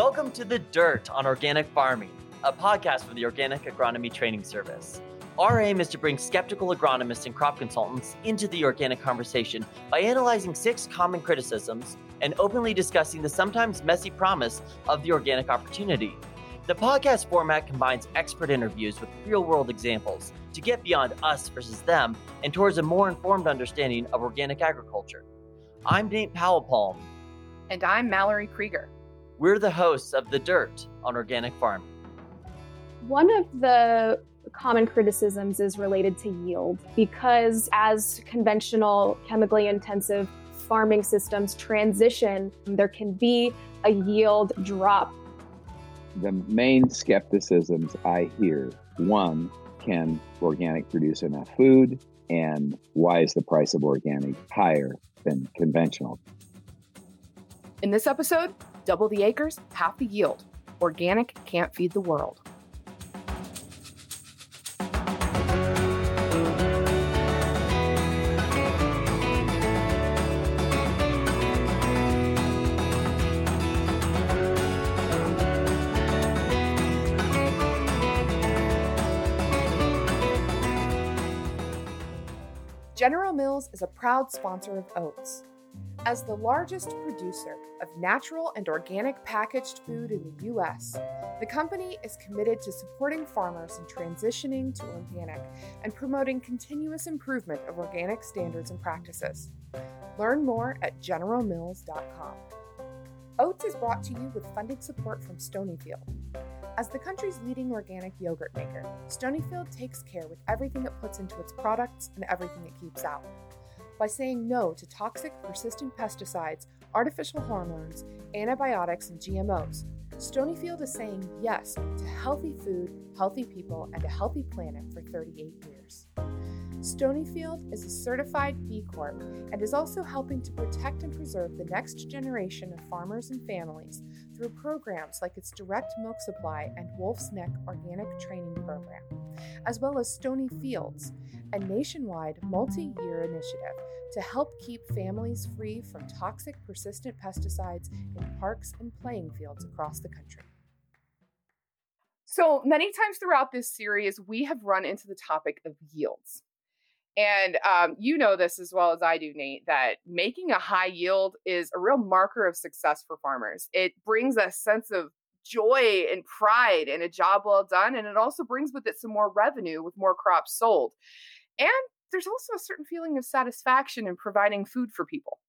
Welcome to The Dirt on Organic Farming, a podcast from the Organic Agronomy Training Service. Our aim is to bring skeptical agronomists and crop consultants into the organic conversation by analyzing 6 common criticisms and openly discussing the sometimes messy promise of the organic opportunity. The podcast format combines expert interviews with real-world examples to get beyond us versus them and towards a more informed understanding of organic agriculture. I'm Nate Powell-Palm. And I'm Mallory Krieger. We're the hosts of The Dirt on Organic Farming. One of the common criticisms is related to yield, because as conventional, chemically intensive farming systems transition, there can be a yield drop. The main skepticisms I hear, one, can organic produce enough food? And why is the price of organic higher than conventional? In this episode, double the acres, half the yield. Organic can't feed the world. General Mills is a proud sponsor of oats. As the largest producer of natural and organic packaged food in the U.S., the company is committed to supporting farmers in transitioning to organic and promoting continuous improvement of organic standards and practices. Learn more at generalmills.com. Oats is brought to you with funding support from Stonyfield. As the country's leading organic yogurt maker, Stonyfield takes care with everything it puts into its products and everything it keeps out. By saying no to toxic, persistent pesticides, artificial hormones, antibiotics, and GMOs, Stonyfield is saying yes to healthy food, healthy people, and a healthy planet for 38 years. Stonyfield is a certified B Corp and is also helping to protect and preserve the next generation of farmers and families through programs like its direct milk supply and Wolf's Neck organic training program, as well as Stony Fields, a nationwide multi-year initiative to help keep families free from toxic, persistent pesticides in parks and playing fields across the country. So many times throughout this series, we have run into the topic of yields. And you know this as well as I do, Nate, that making a high yield is a real marker of success for farmers. It brings a sense of joy and pride in a job well done, and it also brings with it some more revenue with more crops sold. And there's also a certain feeling of satisfaction in providing food for people.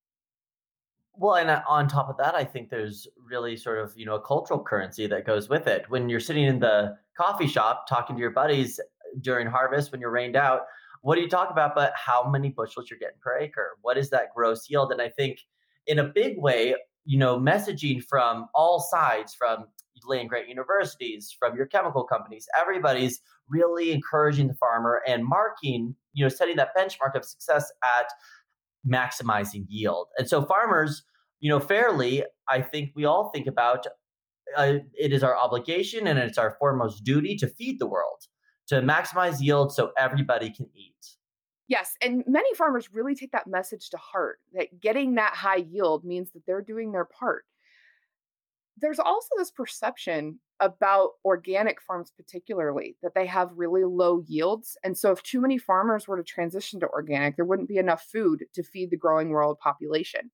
Well, and on top of that, I think there's really sort of, a cultural currency that goes with it. When you're sitting in the coffee shop talking to your buddies during harvest, when you're rained out, what do you talk about but how many bushels you're getting per acre? What is that gross yield? And I think in a big way, messaging from all sides, from land-grant universities, from your chemical companies, everybody's really encouraging the farmer and marking, setting that benchmark of success at maximizing yield. And so farmers, fairly, I think we all think about it is our obligation and it's our foremost duty to feed the world, to maximize yield so everybody can eat. Yes, and many farmers really take that message to heart, that getting that high yield means that they're doing their part. There's also this perception about organic farms particularly, that they have really low yields. And so if too many farmers were to transition to organic, there wouldn't be enough food to feed the growing world population.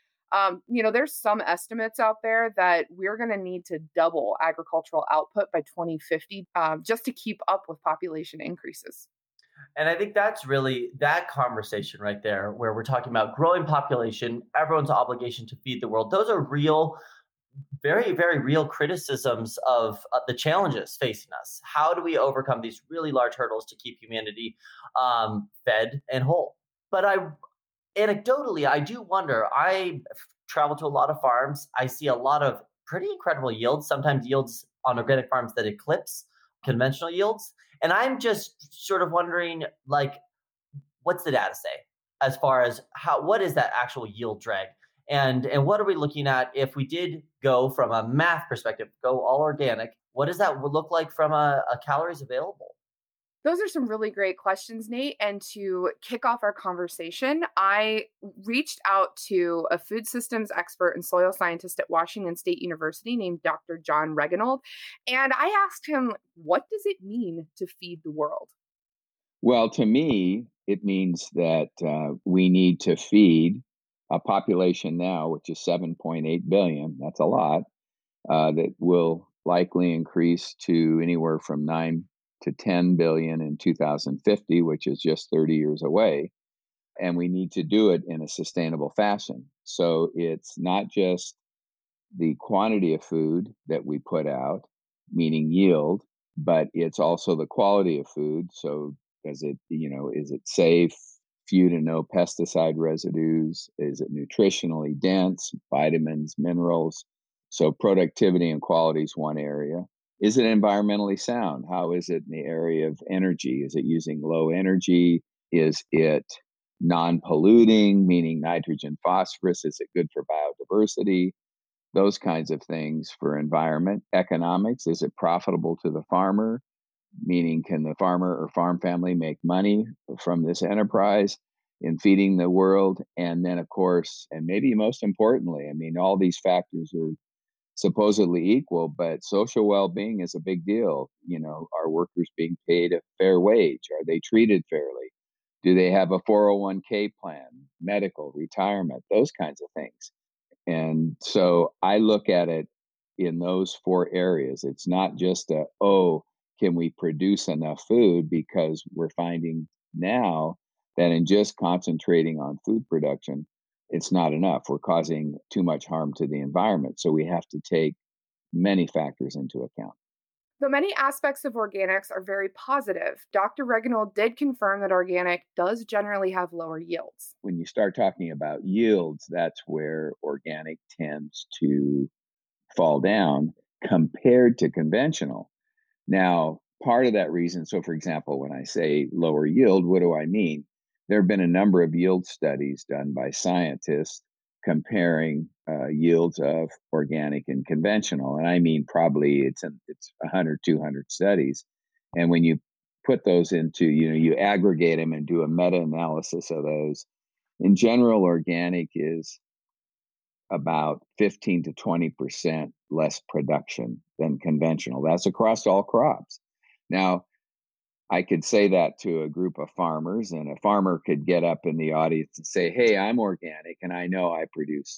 There's some estimates out there that we're going to need to double agricultural output by 2050 just to keep up with population increases. And I think that's really that conversation right there, where we're talking about growing population, everyone's obligation to feed the world. Those are real, very, very real criticisms of the challenges facing us. How do we overcome these really large hurdles to keep humanity fed and whole? But anecdotally, I do wonder, I travel to a lot of farms. I see a lot of pretty incredible yields, sometimes yields on organic farms that eclipse conventional yields. And I'm just sort of wondering, what's the data say as far as what is that actual yield drag? And what are we looking at if we did go from a math perspective, go all organic? What does that look like from a calories available? Those are some really great questions, Nate. And to kick off our conversation, I reached out to a food systems expert and soil scientist at Washington State University named Dr. John Reginold. And I asked him, what does it mean to feed the world? Well, to me, it means that we need to feed a population now, which is 7.8 billion. That's a lot. That will likely increase to anywhere from 9 to 10 billion in 2050, which is just 30 years away. And we need to do it in a sustainable fashion. So it's not just the quantity of food that we put out, meaning yield, but it's also the quality of food. So is it safe, few to no pesticide residues? Is it nutritionally dense, vitamins, minerals? So productivity and quality is one area. Is it environmentally sound? How is it in the area of energy? Is it using low energy? Is it non-polluting, meaning nitrogen, phosphorus? Is it good for biodiversity? Those kinds of things for environment. Economics, is it profitable to the farmer? Meaning, can the farmer or farm family make money from this enterprise in feeding the world? And then, of course, and maybe most importantly, I mean, all these factors are supposedly equal, but social well-being is a big deal. Are workers being paid a fair wage? Are they treated fairly? Do they have a 401k plan, medical, retirement, those kinds of things? And so I look at it in those four areas. It's not just can we produce enough food? Because we're finding now that in just concentrating on food production, it's not enough. We're causing too much harm to the environment. So we have to take many factors into account. Though many aspects of organics are very positive, Dr. Reginold did confirm that organic does generally have lower yields. When you start talking about yields, that's where organic tends to fall down compared to conventional. Now, part of that reason, so for example, when I say lower yield, what do I mean? There have been a number of yield studies done by scientists comparing yields of organic and conventional. And I mean, probably it's 100, 200 studies. And when you put those into, you aggregate them and do a meta-analysis of those, in general, organic is about 15 to 20% less production than conventional. That's across all crops. Now, I could say that to a group of farmers, and a farmer could get up in the audience and say, hey, I'm organic, and I know I produce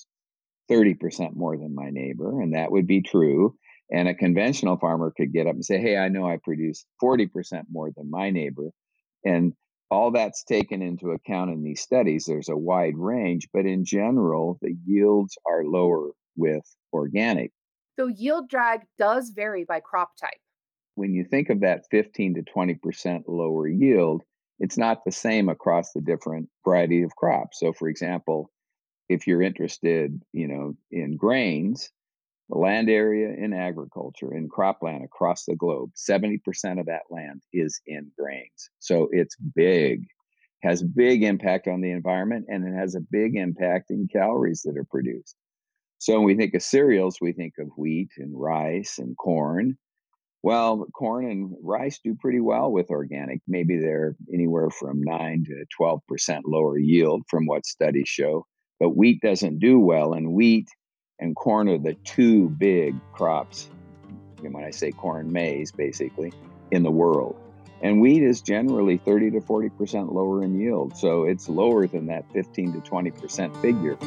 30% more than my neighbor, and that would be true. And a conventional farmer could get up and say, hey, I know I produce 40% more than my neighbor. And all that's taken into account in these studies. There's a wide range, but in general, the yields are lower with organic. Though yield drag does vary by crop type. When you think of that 15 to 20% lower yield, it's not the same across the different variety of crops. So, for example, if you're interested, in grains, the land area in agriculture, in cropland across the globe, 70% of that land is in grains. So it's big, has big impact on the environment, and it has a big impact in calories that are produced. So when we think of cereals, we think of wheat and rice and corn. Well, corn and rice do pretty well with organic. Maybe they're anywhere from 9 to 12% lower yield from what studies show. But wheat doesn't do well, and wheat and corn are the two big crops, and when I say corn, maize, basically, in the world. And wheat is generally 30 to 40% lower in yield. So it's lower than that 15 to 20% figure.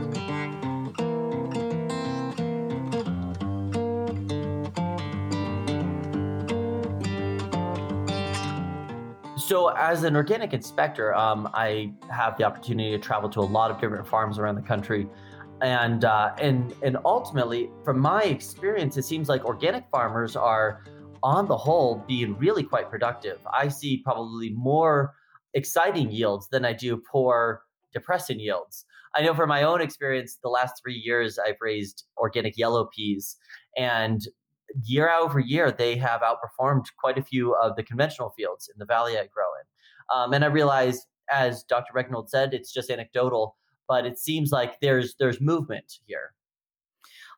So, as an organic inspector, I have the opportunity to travel to a lot of different farms around the country, and ultimately, from my experience, it seems like organic farmers are, on the whole, being really quite productive. I see probably more exciting yields than I do poor, depressing yields. I know from my own experience, the last 3 years, I've raised organic yellow peas, and year over year, they have outperformed quite a few of the conventional fields in the valley I grow in. And I realize, as Dr. Reginold said, it's just anecdotal, but it seems like there's movement here.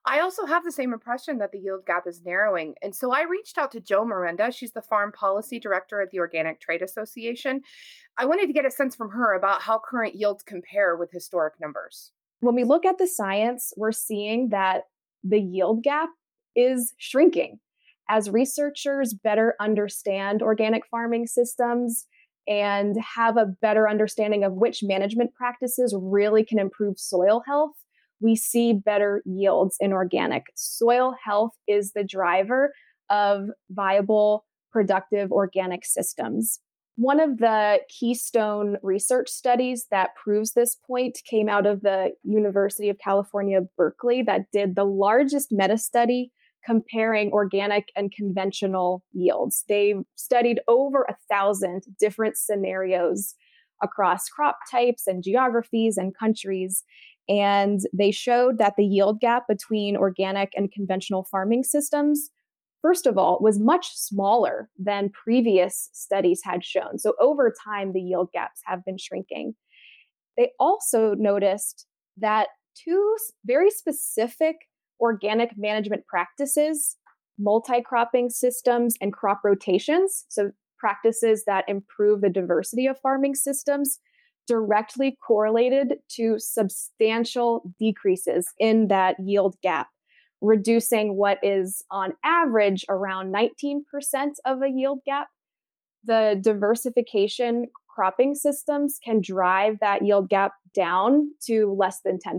I also have the same impression that the yield gap is narrowing. And so I reached out to Jo Miranda. She's the farm policy director at the Organic Trade Association. I wanted to get a sense from her about how current yields compare with historic numbers. When we look at the science, we're seeing that the yield gap is shrinking. As researchers better understand organic farming systems and have a better understanding of which management practices really can improve soil health, we see better yields in organic. Soil health is the driver of viable, productive organic systems. One of the keystone research studies that proves this point came out of the University of California, Berkeley, that did the largest meta-study comparing organic and conventional yields. They studied over 1,000 different scenarios across crop types and geographies and countries. And they showed that the yield gap between organic and conventional farming systems, first of all, was much smaller than previous studies had shown. So over time, the yield gaps have been shrinking. They also noticed that two very specific organic management practices, multi-cropping systems and crop rotations, so practices that improve the diversity of farming systems, directly correlated to substantial decreases in that yield gap, reducing what is on average around 19% of a yield gap. The diversification cropping systems can drive that yield gap down to less than 10%.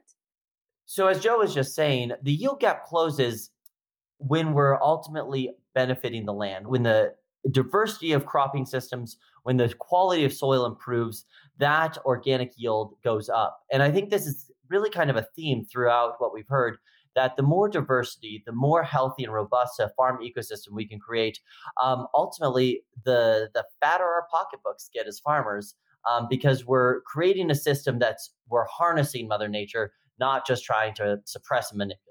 So as Jo was just saying, the yield gap closes when we're ultimately benefiting the land, when the diversity of cropping systems, when the quality of soil improves, that organic yield goes up. And I think this is really kind of a theme throughout what we've heard, that the more diversity, the more healthy and robust a farm ecosystem we can create, ultimately the fatter our pocketbooks get as farmers, because we're creating a system we're harnessing Mother Nature, not just trying to suppress and manipulate.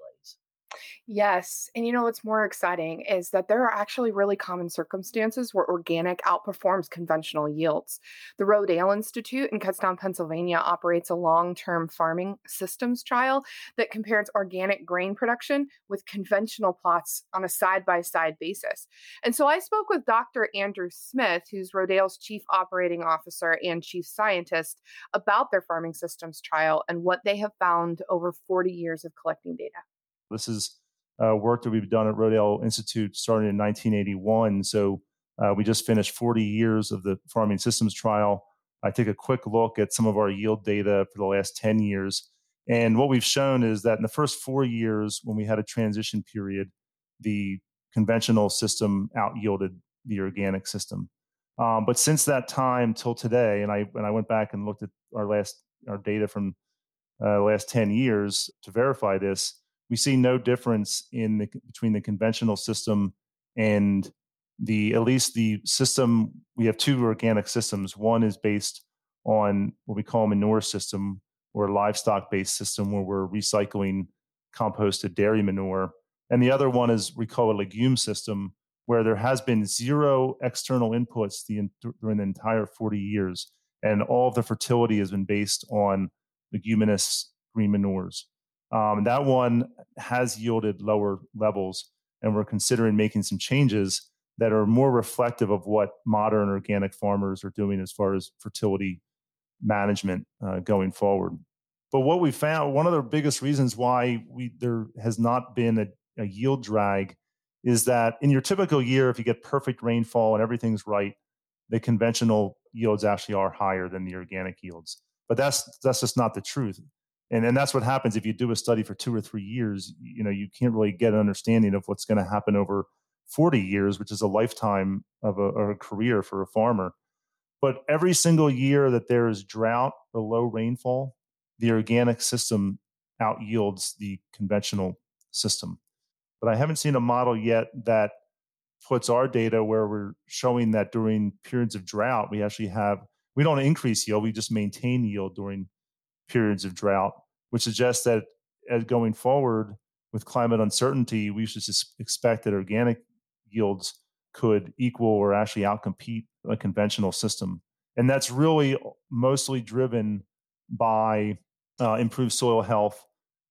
Yes. And what's more exciting is that there are actually really common circumstances where organic outperforms conventional yields. The Rodale Institute in Kutztown, Pennsylvania operates a long-term farming systems trial that compares organic grain production with conventional plots on a side-by-side basis. And so I spoke with Dr. Andrew Smith, who's Rodale's chief operating officer and chief scientist, about their farming systems trial and what they have found over 40 years of collecting data. This is work that we've done at Rodale Institute starting in 1981. So we just finished 40 years of the farming systems trial. I take a quick look at some of our yield data for the last 10 years. And what we've shown is that in the first 4 years, when we had a transition period, the conventional system out-yielded the organic system. But since that time till today, and I went back and looked at our data from the last 10 years to verify this, we see no difference between the conventional system and at least the system. We have two organic systems. One is based on what we call a manure system, or a livestock-based system where we're recycling composted dairy manure. And the other one is we call a legume system, where there has been zero external inputs during the entire 40 years. And all of the fertility has been based on leguminous green manures. That one has yielded lower levels, and we're considering making some changes that are more reflective of what modern organic farmers are doing as far as fertility management going forward. But what we found, one of the biggest reasons why there has not been a yield drag, is that in your typical year, if you get perfect rainfall and everything's right, the conventional yields actually are higher than the organic yields. But that's just not the truth. And that's what happens if you do a study for 2 or 3 years. You can't really get an understanding of what's going to happen over 40 years, which is a lifetime of a career for a farmer. But every single year that there is drought or low rainfall, the organic system out yields the conventional system. But I haven't seen a model yet that puts our data where we're showing that during periods of drought, we don't increase yield, we just maintain yield during periods of drought, which suggests that going forward with climate uncertainty, we should expect that organic yields could equal or actually outcompete a conventional system. And that's really mostly driven by improved soil health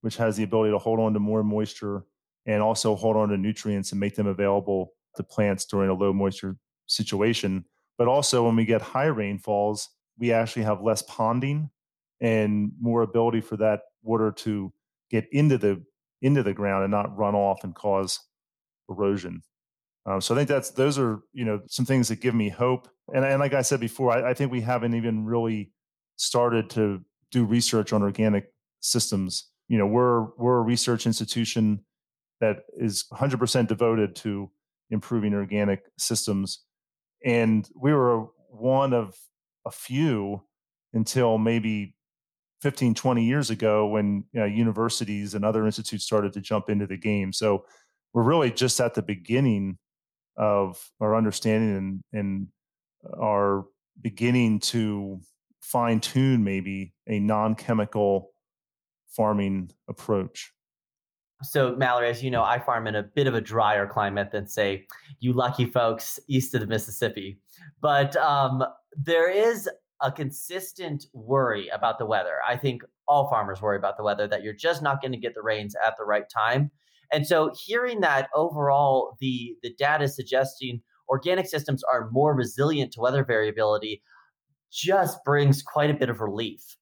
which has the ability to hold on to more moisture and also hold on to nutrients and make them available to plants during a low moisture situation. But also when we get high rainfalls, we actually have less ponding and more ability for that water to get into the ground and not run off and cause erosion. So I think those are some things that give me hope. And like I said before, I think we haven't even really started to do research on organic systems. We're a research institution that is 100% devoted to improving organic systems, and we were one of a few until maybe 15, 20 years ago when universities and other institutes started to jump into the game. So we're really just at the beginning of our understanding and are beginning to fine tune maybe a non-chemical farming approach. So Mallory, as you know, I farm in a bit of a drier climate than, say, you lucky folks east of the Mississippi. But there is a consistent worry about the weather. I think all farmers worry about the weather, that you're just not going to get the rains at the right time. And so hearing that overall, the data is suggesting organic systems are more resilient to weather variability just brings quite a bit of relief,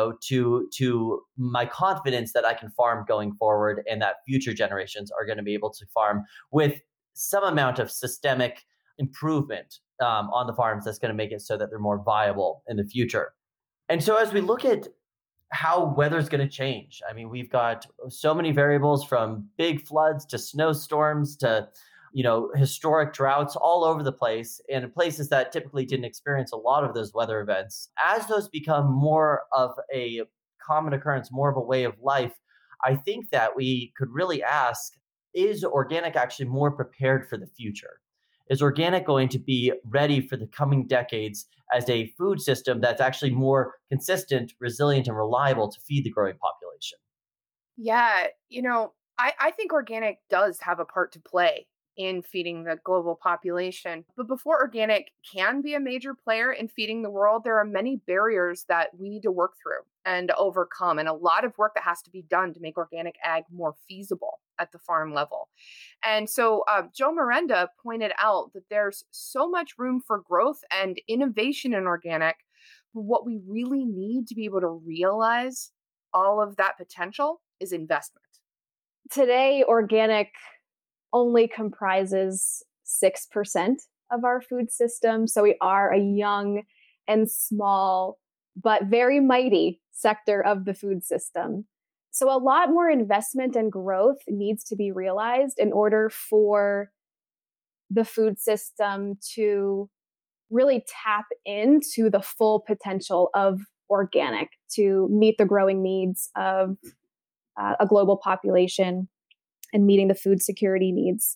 to my confidence that I can farm going forward and that future generations are going to be able to farm with some amount of systemic improvement on the farms that's going to make it so that they're more viable in the future. And so as we look at how weather's going to change, I mean, we've got so many variables from big floods to snowstorms to historic droughts all over the place, and in places that typically didn't experience a lot of those weather events. As those become more of a common occurrence, more of a way of life, I think that we could really ask, is organic actually more prepared for the future? Is organic going to be ready for the coming decades as a food system that's actually more consistent, resilient, and reliable to feed the growing population? Yeah, I think organic does have a part to play in feeding the global population. But before organic can be a major player in feeding the world, there are many barriers that we need to work through and overcome, and a lot of work that has to be done to make organic ag more feasible at the farm level. And so Joe Miranda pointed out that there's so much room for growth and innovation in organic, but what we really need to be able to realize all of that potential is investment. Today, organic only comprises 6% of our food system. So we are a young and small, but very mighty sector of the food system. So a lot more investment and growth needs to be realized in order for the food system to really tap into the full potential of organic to meet the growing needs of a global population and meeting the food security needs.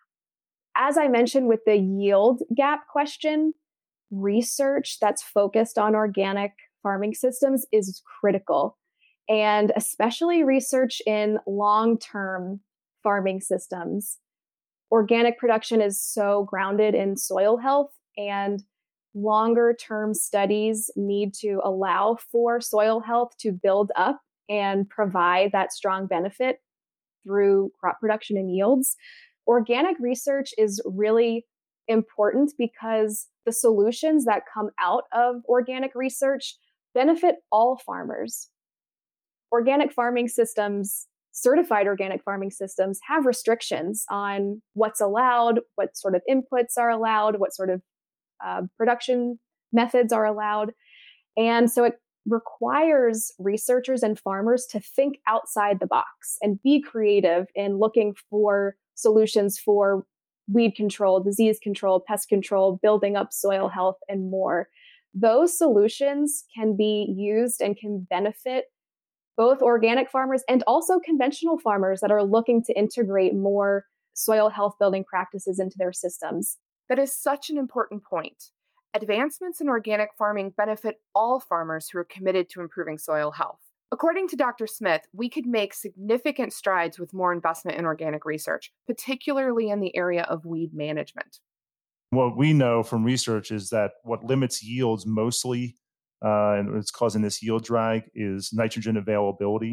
As I mentioned with the yield gap question, research that's focused on organic farming systems is critical, and especially research in long-term farming systems. Organic production is so grounded in soil health, and longer-term studies need to allow for soil health to build up and provide that strong benefit through crop production and yields. Organic research is really important because the solutions that come out of organic research benefit all farmers. Organic farming systems, certified organic farming systems, have restrictions on what's allowed, what sort of inputs are allowed, what sort of production methods are allowed. And so it requires researchers and farmers to think outside the box and be creative in looking for solutions for weed control, disease control, pest control, building up soil health, and more. Those solutions can be used and can benefit both organic farmers and also conventional farmers that are looking to integrate more soil health building practices into their systems. That is such an important point. Advancements in organic farming benefit all farmers who are committed to improving soil health. According to Dr. Smith, we could make significant strides with more investment in organic research, particularly in the area of weed management. What we know from research is that what limits yields mostly, and what's causing this yield drag, is nitrogen availability.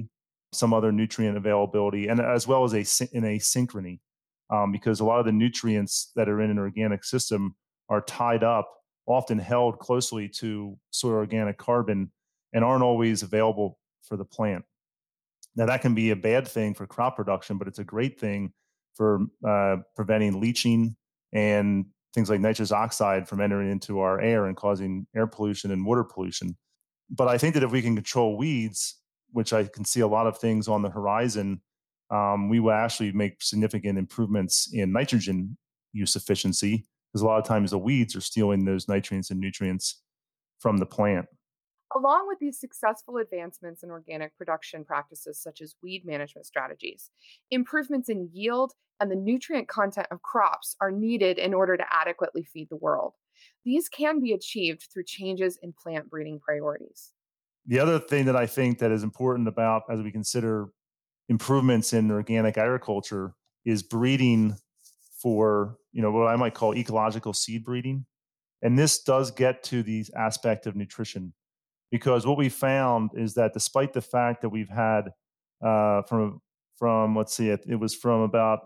some other nutrient availability, and as well as in asynchrony, because a lot of the nutrients that are in an organic system are tied up, often held closely to soil organic carbon, and aren't always available for the plant. Now, that can be a bad thing for crop production, but it's a great thing for preventing leaching and things like nitrous oxide from entering into our air and causing air pollution and water pollution. But I think that if we can control weeds, which I can see a lot of things on the horizon, we will actually make significant improvements in nitrogen use efficiency, because a lot of times the weeds are stealing those nutrients and nutrients from the plant. Along with these successful advancements in organic production practices such as weed management strategies, improvements in yield and the nutrient content of crops are needed in order to adequately feed the world. These can be achieved through changes in plant breeding priorities. The other thing that I think that is important about as we consider improvements in organic agriculture is breeding for, what I might call ecological seed breeding. And this does get to the aspect of nutrition, because what we found is that despite the fact that we've had from let's see, it was from about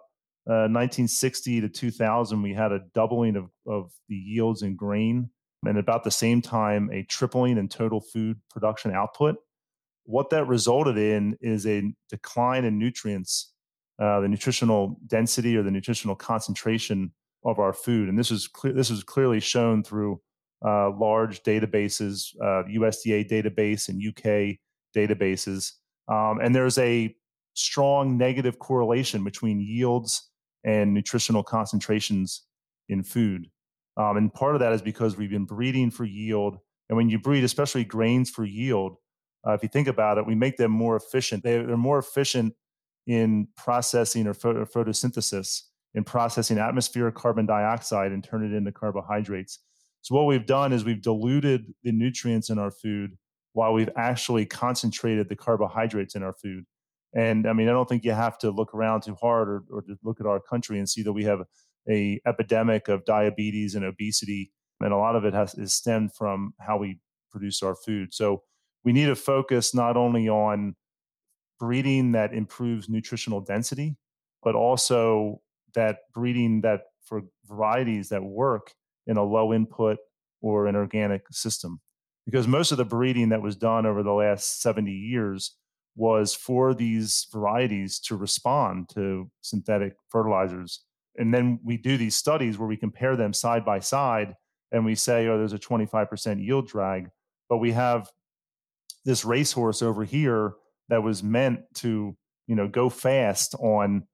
1960 to 2000, we had a doubling of the yields in grain, and about the same time, a tripling in total food production output. What that resulted in is a decline in nutrients, the nutritional density or the nutritional concentration of our food. And this was clearly shown through large databases, USDA database and UK databases. And there's a strong negative correlation between yields and nutritional concentrations in food. And part of that is because we've been breeding for yield. And when you breed, especially grains for yield, if you think about it, we make them more efficient. They're more efficient in processing or photosynthesis, in processing atmospheric carbon dioxide and turn it into carbohydrates. So what we've done is we've diluted the nutrients in our food while we've actually concentrated the carbohydrates in our food. And I mean, I don't think you have to look around too hard or to look at our country and see that we have a epidemic of diabetes and obesity. And a lot of it is stemmed from how we produce our food. So we need to focus not only on breeding that improves nutritional density, but also that breeding that for varieties that work in a low input or an organic system. Because most of the breeding that was done over the last 70 years was for these varieties to respond to synthetic fertilizers. And then we do these studies where we compare them side by side and we say, there's a 25% yield drag, but we have this racehorse over here that was meant to, go fast on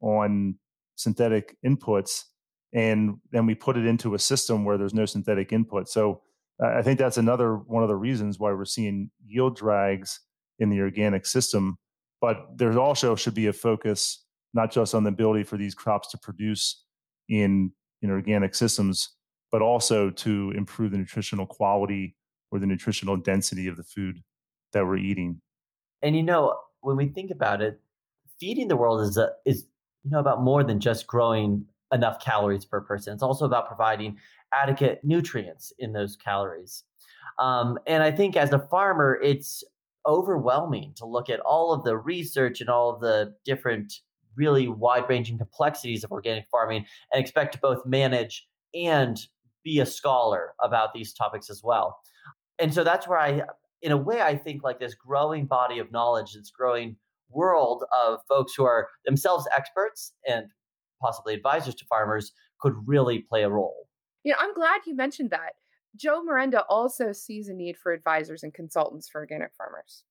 synthetic inputs, and then we put it into a system where there's no synthetic input. So I think that's another one of the reasons why we're seeing yield drags in the organic system. But there also should be a focus not just on the ability for these crops to produce in organic systems, but also to improve the nutritional quality or the nutritional density of the food that we're eating. And when we think about it, feeding the world is about more than just growing enough calories per person. It's also about providing adequate nutrients in those calories. And I think as a farmer, it's overwhelming to look at all of the research and all of the different really wide-ranging complexities of organic farming and expect to both manage and be a scholar about these topics as well. And so that's where in a way, I think like this growing body of knowledge, this growing world of folks who are themselves experts and possibly advisors to farmers could really play a role. I'm glad you mentioned that. Joe Miranda also sees a need for advisors and consultants for organic farmers.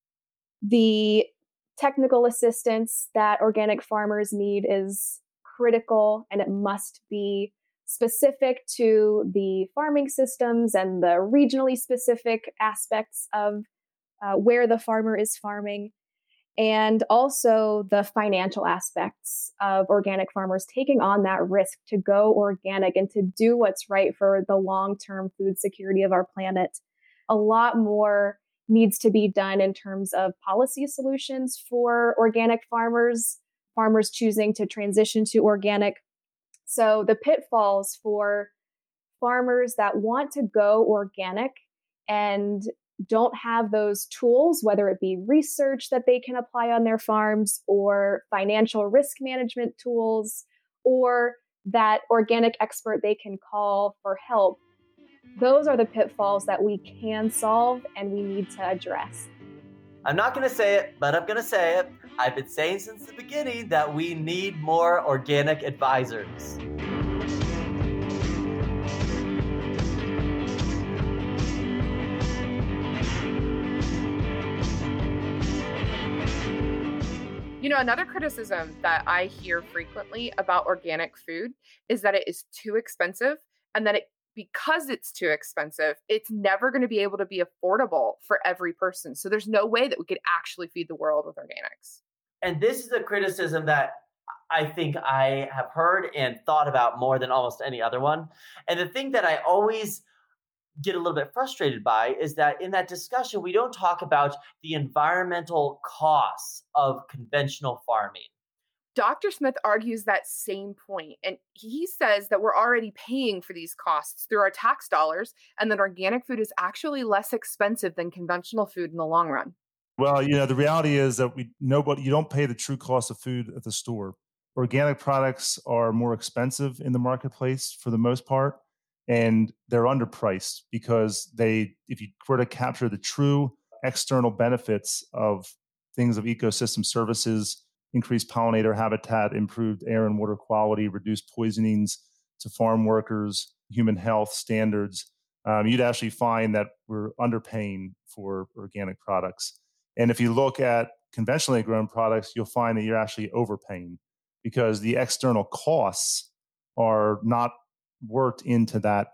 The technical assistance that organic farmers need is critical, and it must be specific to the farming systems and the regionally specific aspects of where the farmer is farming, and also the financial aspects of organic farmers taking on that risk to go organic and to do what's right for the long-term food security of our planet. A lot more needs to be done in terms of policy solutions for organic farmers choosing to transition to organic. So the pitfalls for farmers that want to go organic and don't have those tools, whether it be research that they can apply on their farms or financial risk management tools or that organic expert they can call for help. Those are the pitfalls that we can solve and we need to address. I'm not going to say it, but I'm going to say it. I've been saying since the beginning that we need more organic advisors. You know, another criticism that I hear frequently about organic food is that it is too expensive and that because it's too expensive, it's never going to be able to be affordable for every person. So there's no way that we could actually feed the world with organics. And this is a criticism that I think I have heard and thought about more than almost any other one. And the thing that I always get a little bit frustrated by is that in that discussion, we don't talk about the environmental costs of conventional farming. Dr. Smith argues that same point, and he says that we're already paying for these costs through our tax dollars, and that organic food is actually less expensive than conventional food in the long run. Well, the reality is that you don't pay the true cost of food at the store. Organic products are more expensive in the marketplace for the most part, and they're underpriced because if you were to capture the true external benefits of things of ecosystem services, increased pollinator habitat, improved air and water quality, reduced poisonings to farm workers, human health standards, you'd actually find that we're underpaying for organic products. And if you look at conventionally grown products, you'll find that you're actually overpaying because the external costs are not worked into that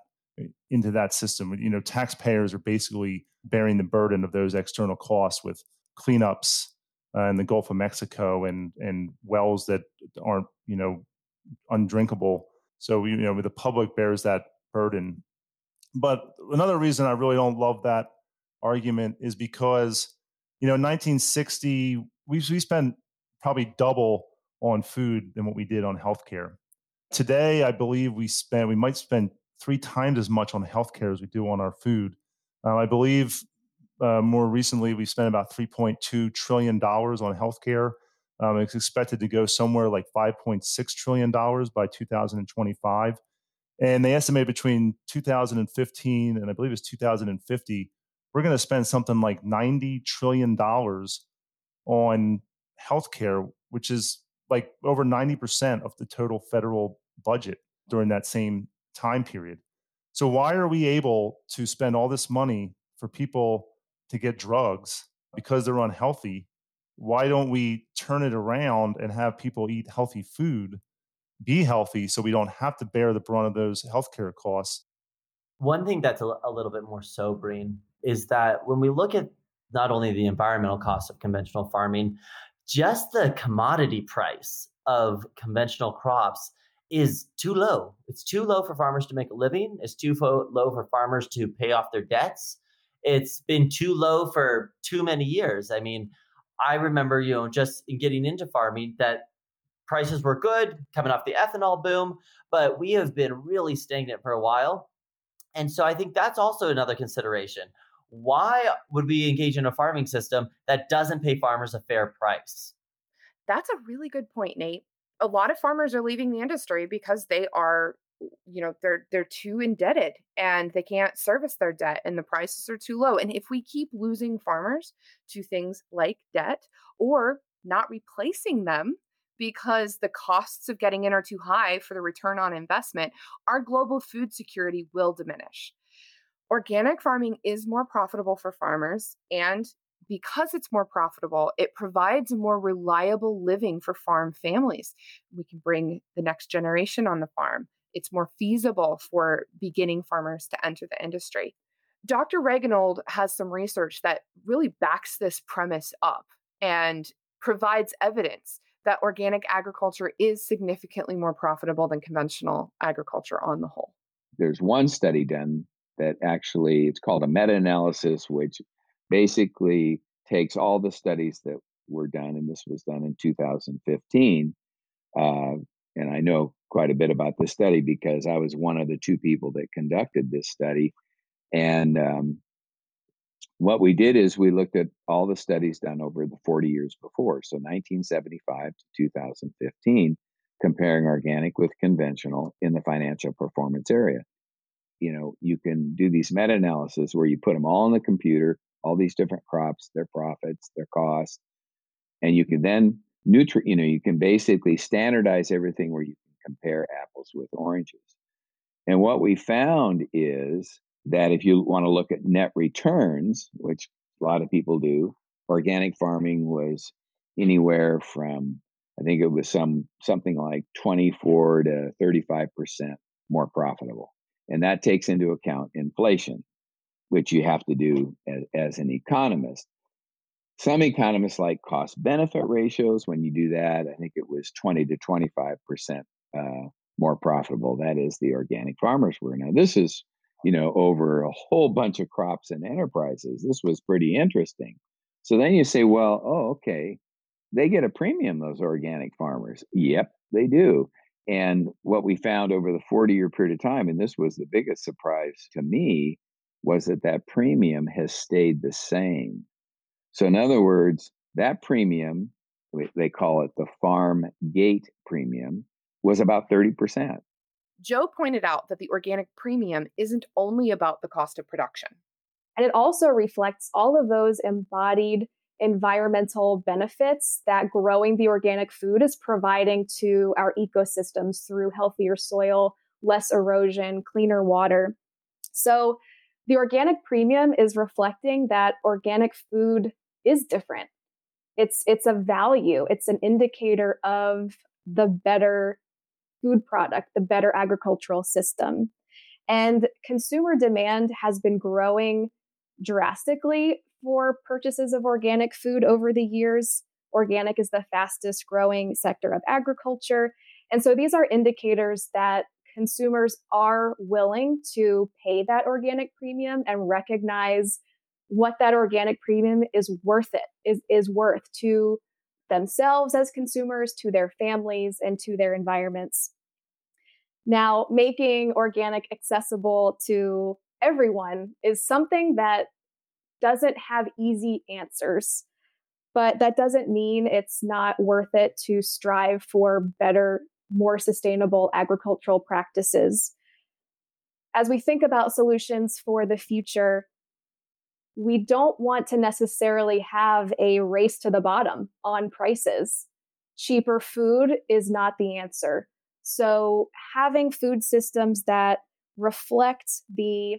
system. Taxpayers are basically bearing the burden of those external costs with cleanups in the Gulf of Mexico and wells that aren't undrinkable. So the public bears that burden. But another reason I really don't love that argument is because in 1960 we spent probably double on food than what we did on healthcare. Today, I believe we might spend 3 times as much on healthcare as we do on our food. I believe more recently we spent about $3.2 trillion on healthcare. It's expected to go somewhere like $5.6 trillion by 2025. And they estimate between 2015 and I believe it's 2050, we're going to spend something like $90 trillion on healthcare, which is like over 90% of the total federal budget during that same time period. So why are we able to spend all this money for people to get drugs because they're unhealthy? Why don't we turn it around and have people eat healthy food, be healthy, so we don't have to bear the brunt of those healthcare costs? One thing that's a little bit more sobering is that when we look at not only the environmental costs of conventional farming, just the commodity price of conventional crops is too low. It's too low for farmers to make a living. It's too low for farmers to pay off their debts. It's been too low for too many years. I mean, I remember, just in getting into farming that prices were good coming off the ethanol boom, but we have been really stagnant for a while. And so I think that's also another consideration. Why would we engage in a farming system that doesn't pay farmers a fair price? That's a really good point, Nate. A lot of farmers are leaving the industry because they are, they're too indebted and they can't service their debt and the prices are too low. And if we keep losing farmers to things like debt or not replacing them because the costs of getting in are too high for the return on investment, our global food security will diminish. Organic farming is more profitable for farmers, and because it's more profitable, it provides a more reliable living for farm families. We can bring the next generation on the farm. It's more feasible for beginning farmers to enter the industry. Dr. Regenold has some research that really backs this premise up and provides evidence that organic agriculture is significantly more profitable than conventional agriculture on the whole. There's one study done that actually, it's called a meta-analysis, which basically takes all the studies that were done, and this was done in 2015. And I know quite a bit about this study because I was one of the 2 people that conducted this study. And What we did is we looked at all the studies done over the 40 years before, so 1975 to 2015, comparing organic with conventional in the financial performance area. You can do these meta-analysis where you put them all in the computer, all these different crops, their profits, their costs, and you can then you can basically standardize everything where you can compare apples with oranges. And what we found is that if you want to look at net returns, which a lot of people do, organic farming was anywhere from, I think it was something like 24 to 35% more profitable. And that takes into account inflation, which you have to do as an economist. Some economists like cost benefit ratios. When you do that, I think it was 20 to 25% more profitable. That is, the organic farmers were. Now, this is, over a whole bunch of crops and enterprises. This was pretty interesting. So then you say, well, okay, they get a premium, those organic farmers. Yep, they do. And what we found over the 40-year period of time, and this was the biggest surprise to me, was that premium has stayed the same. So in other words, that premium, they call it the farm gate premium, was about 30%. Joe pointed out that the organic premium isn't only about the cost of production. And it also reflects all of those embodied environmental benefits that growing the organic food is providing to our ecosystems through healthier soil, less erosion, cleaner water. So the organic premium is reflecting that organic food is different. It's a value. It's an indicator of the better food product, the better agricultural system. And consumer demand has been growing drastically for purchases of organic food over the years. Organic is the fastest growing sector of agriculture. And so these are indicators that consumers are willing to pay that organic premium and recognize what that organic premium is worth to themselves as consumers, to their families, and to their environments. Now, making organic accessible to everyone is something that doesn't have easy answers, but that doesn't mean it's not worth it to strive for better, more sustainable agricultural practices. As we think about solutions for the future, we don't want to necessarily have a race to the bottom on prices. Cheaper food is not the answer. So having food systems that reflect the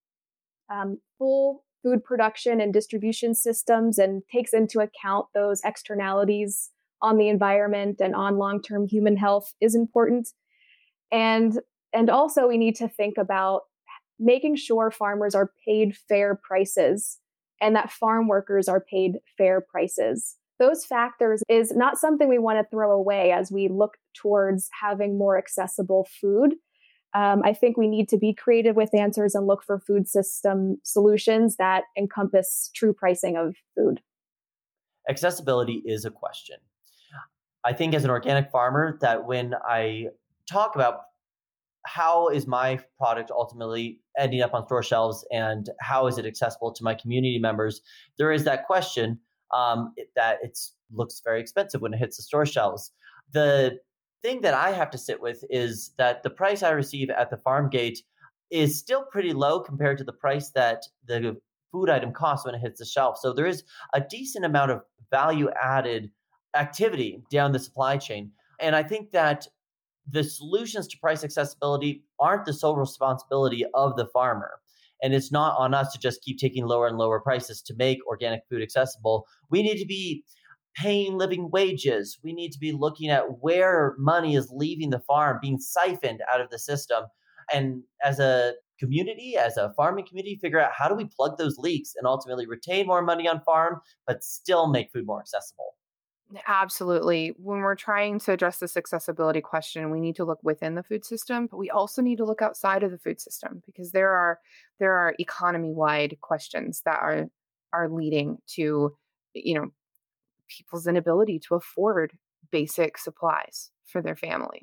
full food production and distribution systems and takes into account those externalities on the environment and on long-term human health is important. And also we need to think about making sure farmers are paid fair prices and that farm workers are paid fair prices. Those factors is not something we want to throw away as we look towards having more accessible food. I think we need to be creative with answers and look for food system solutions that encompass true pricing of food. Accessibility is a question. I think as an organic farmer that when I talk about how is my product ultimately ending up on store shelves and how is it accessible to my community members, there is that question that it looks very expensive when it hits the store shelves. The thing that I have to sit with is that the price I receive at the farm gate is still pretty low compared to the price that the food item costs when it hits the shelf. So there is a decent amount of value added activity down the supply chain. And I think that the solutions to price accessibility aren't the sole responsibility of the farmer. And it's not on us to just keep taking lower and lower prices to make organic food accessible. We need to be paying living wages. We need to be looking at where money is leaving the farm, being siphoned out of the system. And as a community, as a farming community, figure out how do we plug those leaks and ultimately retain more money on farm, but still make food more accessible. Absolutely. When we're trying to address this accessibility question, we need to look within the food system, but we also need to look outside of the food system because there are economy-wide questions that are leading to, people's inability to afford basic supplies for their family.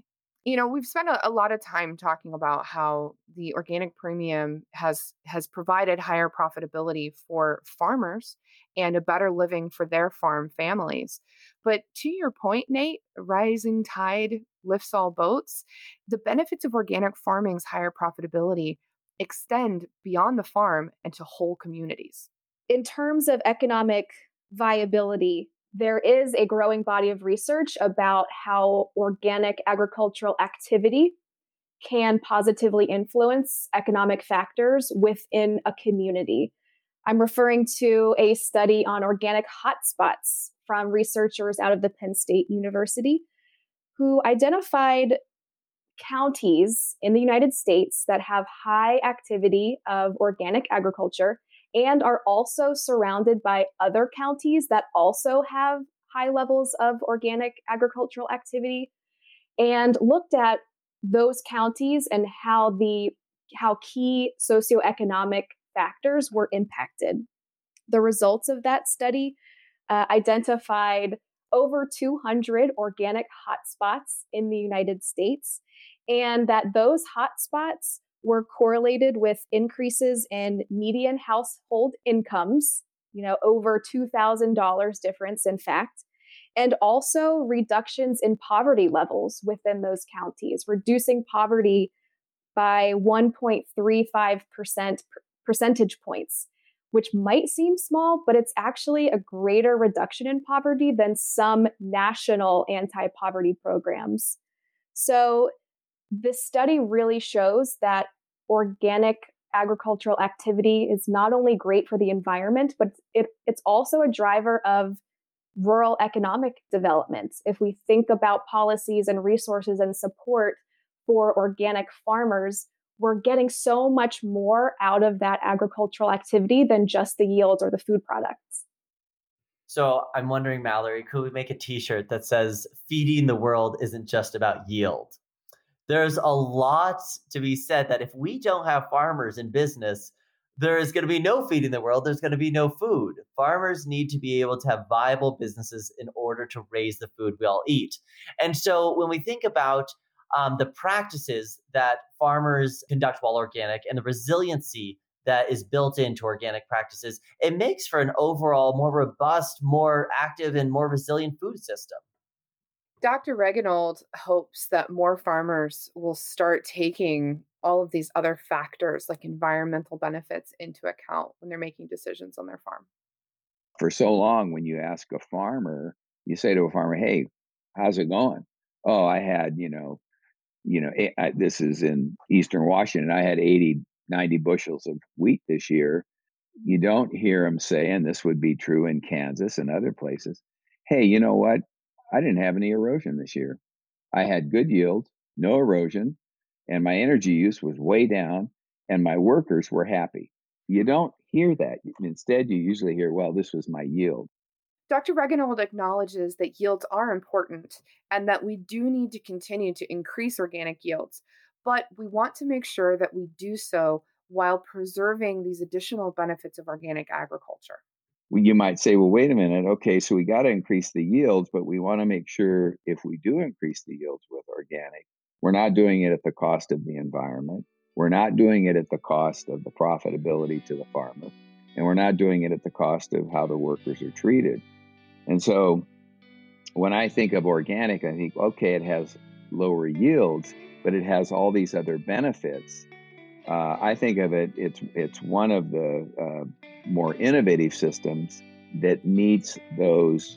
We've spent a lot of time talking about how the organic premium has provided higher profitability for farmers and a better living for their farm families. But to your point, Nate, rising tide lifts all boats. The benefits of organic farming's higher profitability extend beyond the farm and to whole communities. In terms of economic viability, there is a growing body of research about how organic agricultural activity can positively influence economic factors within a community. I'm referring to a study on organic hotspots from researchers out of the Penn State University who identified counties in the United States that have high activity of organic agriculture and are also surrounded by other counties that also have high levels of organic agricultural activity, and looked at those counties and how key socioeconomic factors were impacted. The results of that study identified over 200 organic hotspots in the United States, and that those hotspots were correlated with increases in median household incomes, over $2,000 difference, in fact, and also reductions in poverty levels within those counties, reducing poverty by 1.35% percentage points, which might seem small, but it's actually a greater reduction in poverty than some national anti-poverty programs. So this study really shows that organic agricultural activity is not only great for the environment, but it's also a driver of rural economic development. If we think about policies and resources and support for organic farmers, we're getting so much more out of that agricultural activity than just the yields or the food products. So I'm wondering, Mallory, could we make a t-shirt that says feeding the world isn't just about yield? There's a lot to be said that if we don't have farmers in business, there is going to be no feeding the world. There's going to be no food. Farmers need to be able to have viable businesses in order to raise the food we all eat. And so when we think about the practices that farmers conduct while organic and the resiliency that is built into organic practices, it makes for an overall more robust, more active, and more resilient food system. Dr. Reginold hopes that more farmers will start taking all of these other factors like environmental benefits into account when they're making decisions on their farm. For so long, when you ask a farmer, you say to a farmer, "Hey, how's it going?" "Oh, I had, this is in Eastern Washington. I had 80, 90 bushels of wheat this year." You don't hear them say, and this would be true in Kansas and other places, "Hey, you know what? I didn't have any erosion this year. I had good yield, no erosion, and my energy use was way down, and my workers were happy." You don't hear that. Instead, you usually hear, "Well, this was my yield." Dr. Reginold acknowledges that yields are important and that we do need to continue to increase organic yields, but we want to make sure that we do so while preserving these additional benefits of organic agriculture. You might say, "Well, wait a minute. Okay, so we got to increase the yields, but we want to make sure if we do increase the yields with organic, we're not doing it at the cost of the environment. We're not doing it at the cost of the profitability to the farmer. And we're not doing it at the cost of how the workers are treated." And so when I think of organic, I think, okay, it has lower yields, but it has all these other benefits. I think of it's one of the more innovative systems that meets those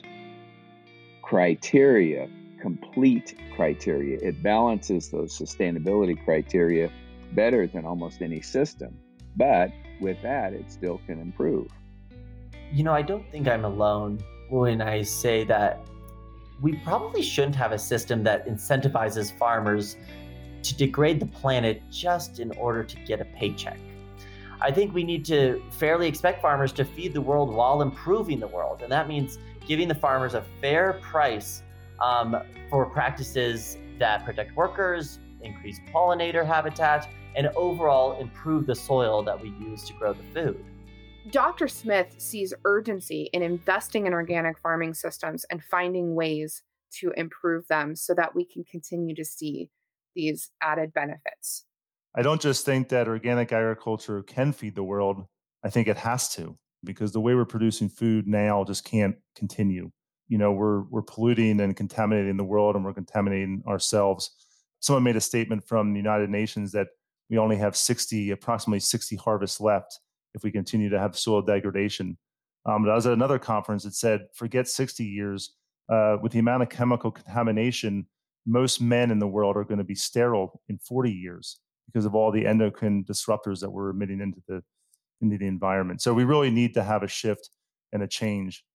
criteria, complete criteria. It balances those sustainability criteria better than almost any system. But with that, it still can improve. I don't think I'm alone when I say that we probably shouldn't have a system that incentivizes farmers to degrade the planet just in order to get a paycheck. I think we need to fairly expect farmers to feed the world while improving the world. And that means giving the farmers a fair price for practices that protect workers, increase pollinator habitat, and overall improve the soil that we use to grow the food. Dr. Smith sees urgency in investing in organic farming systems and finding ways to improve them so that we can continue to see these added benefits. I don't just think that organic agriculture can feed the world. I think it has to, because the way we're producing food now just can't continue. We're polluting and contaminating the world, and we're contaminating ourselves. Someone made a statement from the United Nations that we only have approximately 60 harvests left if we continue to have soil degradation. But I was at another conference that said, forget 60 years. With the amount of chemical contamination, most men in the world are going to be sterile in 40 years because of all the endocrine disruptors that we're emitting into the environment. So we really need to have a shift and a change.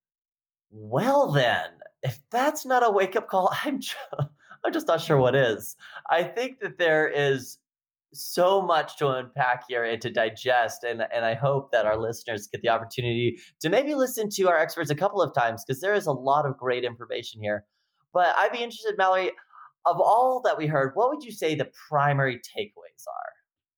Well, then, if that's not a wake-up call, I'm just not sure what is. I think that there is so much to unpack here and to digest, and I hope that our listeners get the opportunity to maybe listen to our experts a couple of times, because there is a lot of great information here. But I'd be interested, Mallory, of all that we heard, what would you say the primary takeaways are?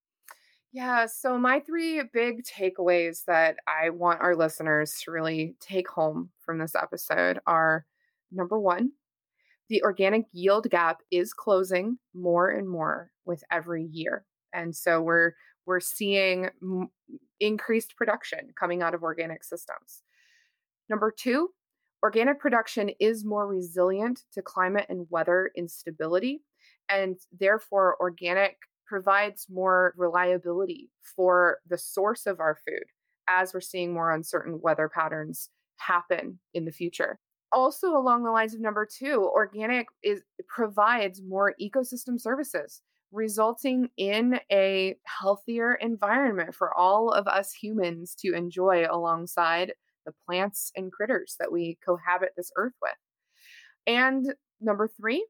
Yeah, so my three big takeaways that I want our listeners to really take home from this episode are: number one, the organic yield gap is closing more and more with every year. And so we're seeing increased production coming out of organic systems. Number two, organic production is more resilient to climate and weather instability, and therefore organic provides more reliability for the source of our food as we're seeing more uncertain weather patterns happen in the future. Also, along the lines of number two, organic provides more ecosystem services, resulting in a healthier environment for all of us humans to enjoy alongside the plants and critters that we cohabit this earth with. And number three,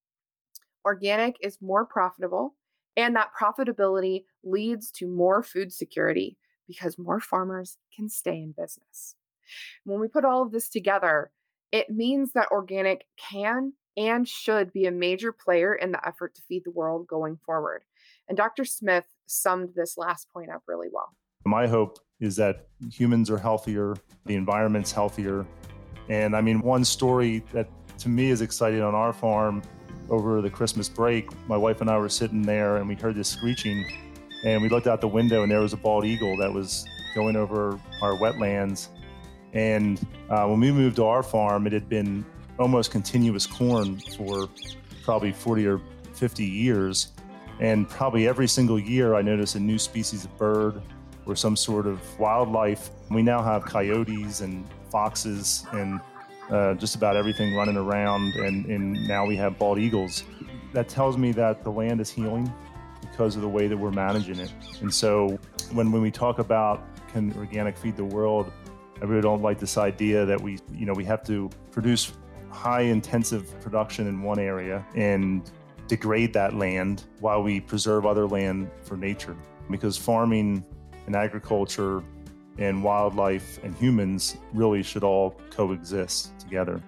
organic is more profitable, and that profitability leads to more food security because more farmers can stay in business. When we put all of this together, it means that organic can and should be a major player in the effort to feed the world going forward. And Dr. Smith summed this last point up really well. My hope is that humans are healthier, the environment's healthier. And I mean, one story that to me is exciting on our farm, over the Christmas break, my wife and I were sitting there and we heard this screeching, and we looked out the window and there was a bald eagle that was going over our wetlands. And when we moved to our farm, it had been almost continuous corn for probably 40 or 50 years. And probably every single year I noticed a new species of bird or some sort of wildlife. We now have coyotes and foxes and just about everything running around, and now we have bald eagles. That tells me that the land is healing because of the way that we're managing it. And so when we talk about can organic feed the world, I really don't like this idea that we have to produce high intensive production in one area and degrade that land while we preserve other land for nature. Because farming and agriculture and wildlife and humans really should all coexist together.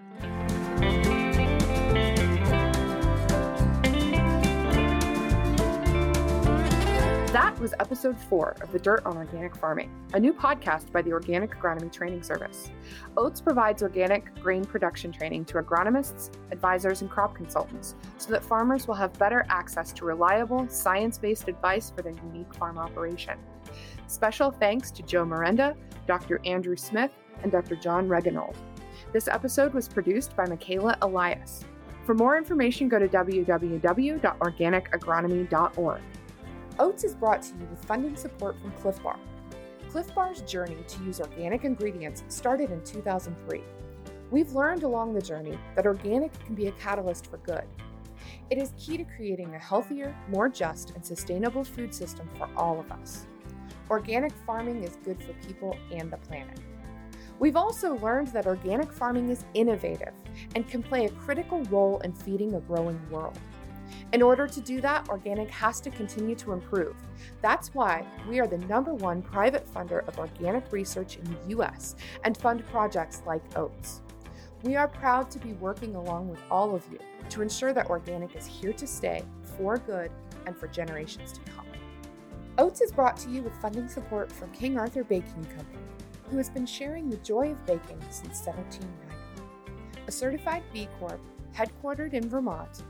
That was episode 4 of The Dirt on Organic Farming, a new podcast by the Organic Agronomy Training Service. Oats provides organic grain production training to agronomists, advisors, and crop consultants so that farmers will have better access to reliable, science-based advice for their unique farm operation. Special thanks to Joe Miranda, Dr. Andrew Smith, and Dr. John Reganold. This episode was produced by Michaela Elias. For more information, go to www.organicagronomy.org. Oats is brought to you with funding support from Clif Bar. Clif Bar's journey to use organic ingredients started in 2003. We've learned along the journey that organic can be a catalyst for good. It is key to creating a healthier, more just, and sustainable food system for all of us. Organic farming is good for people and the planet. We've also learned that organic farming is innovative and can play a critical role in feeding a growing world. In order to do that, organic has to continue to improve. That's why we are the #1 private funder of organic research in the U.S. and fund projects like Oats. We are proud to be working along with all of you to ensure that organic is here to stay for good and for generations to come. Oats is brought to you with funding support from King Arthur Baking Company, who has been sharing the joy of baking since 1790. A certified B Corp, headquartered in Vermont,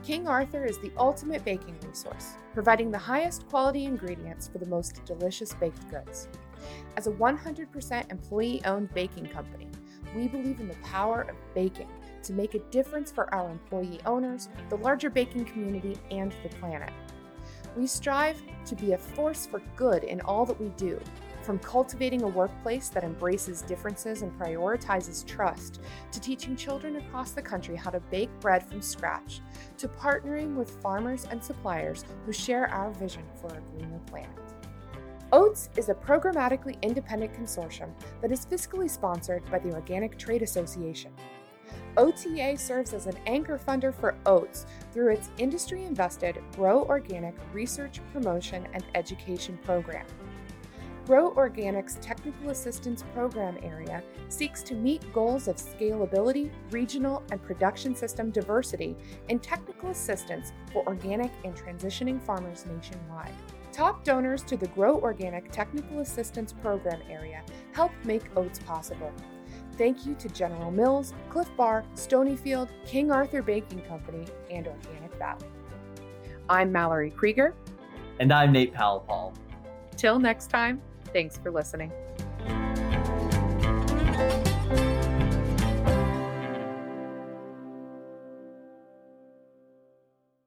King Arthur is the ultimate baking resource, providing the highest quality ingredients for the most delicious baked goods. As a 100% employee-owned baking company, we believe in the power of baking to make a difference for our employee owners, the larger baking community, and the planet. We strive to be a force for good in all that we do, from cultivating a workplace that embraces differences and prioritizes trust, to teaching children across the country how to bake bread from scratch, to partnering with farmers and suppliers who share our vision for a greener planet. OATS is a programmatically independent consortium that is fiscally sponsored by the Organic Trade Association. OTA serves as an anchor funder for OATS through its industry-invested Grow Organic Research, Promotion, and Education program. Grow Organic's Technical Assistance Program area seeks to meet goals of scalability, regional, and production system diversity in technical assistance for organic and transitioning farmers nationwide. Top donors to the Grow Organic Technical Assistance Program area help make OATS possible. Thank you to General Mills, Cliff Bar, Stonyfield, King Arthur Baking Company, and Organic Valley. I'm Mallory Krieger. And I'm Nate Powell-Paul. Till next time, thanks for listening.